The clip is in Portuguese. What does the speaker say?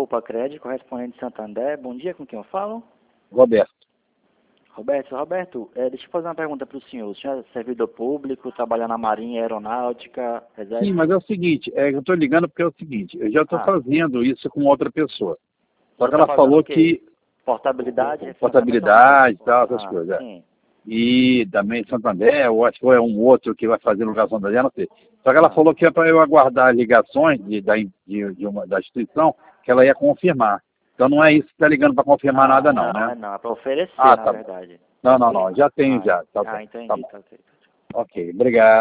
Opa Crédito, correspondente de Santander. Bom dia, com quem eu falo? Roberto. Roberto, deixa eu fazer uma pergunta para o senhor. O senhor é servidor público, trabalha na Marinha, Aeronáutica, Exército? Sim, mas é o seguinte, eu estou ligando porque é o seguinte, eu já estou fazendo isso com outra pessoa. Só que ela falou que... Portabilidade? Portabilidade e tal, essas coisas. Sim. E também Santander, eu acho que é um outro que vai fazer no lugar Santander, não sei. Só que ela falou que é para eu aguardar ligações da instituição, que ela ia confirmar. Então não é isso que está ligando para confirmar nada não, né? Não, é para oferecer, tá na verdade. Não, já tenho já. Entendi, tá ok. Ok, obrigado.